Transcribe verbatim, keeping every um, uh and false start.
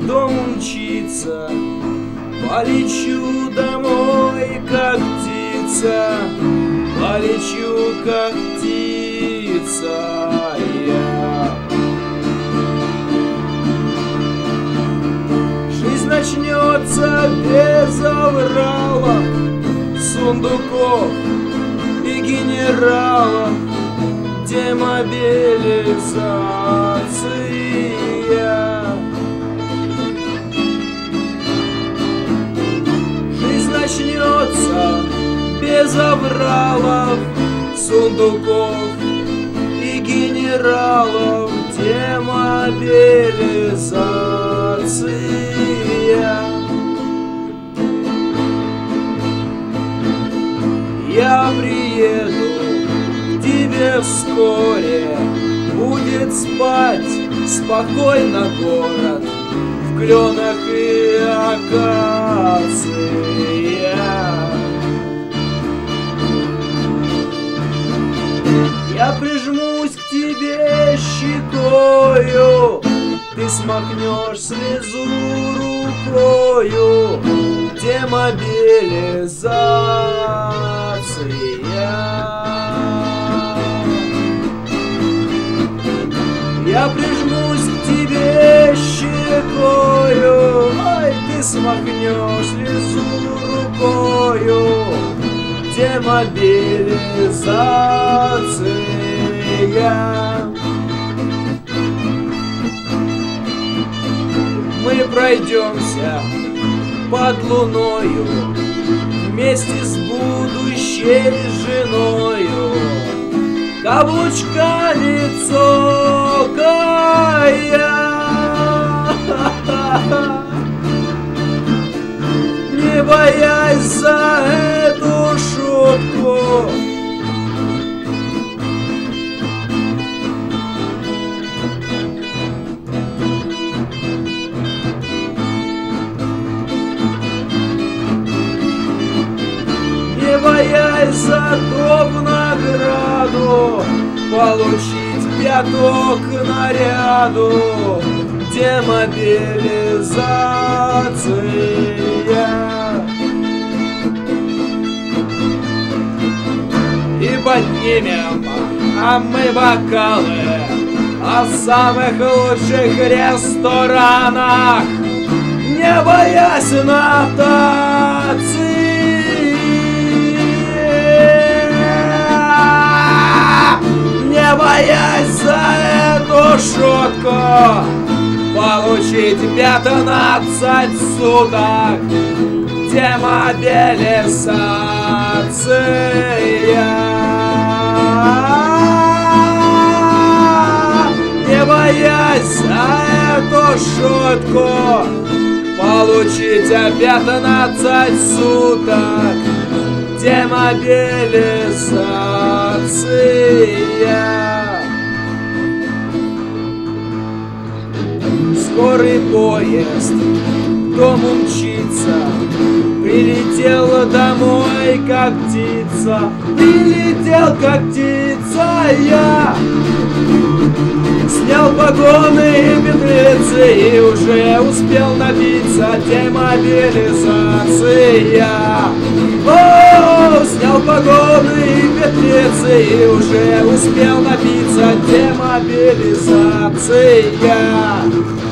дом мчится, полечу домой, как птица, полечу, как птица я. Жизнь начнется без аврала, сундуков и генералов, демобилизация. Жизнь начнется без авралов, сундуков и генералов, демобилизация. Я приеду к тебе вскоре, будет спать спокойно город в кленах и акациях. Я прижмусь к тебе щекою, ты смахнешь слезу рукою, демобилизация. Я прижмусь к тебе щекою, ай, ты смахнешь слезу рукою, демобилизация. Мы пройдемся под луною вместе с будущей женою, каблучками цокая, не боясь за эту шутку. Не боясь зато в награду получить пяток наряду, демобилизация. И поднимем а мы бокалы о самых лучших ресторанах, не боясь нотаций. Не боясь за эту шутку получить пятнадцать суток, демобилизация. Не боясь за эту шутку получить пятнадцать суток, демобилизация. Скорый поезд к дому мчится, прилетел домой, как птица, прилетел, как птица я. Снял погоны и петлицы и уже успел напиться, демобилизация. О, снял погоны и петлицы и уже успел напиться, демобилизация.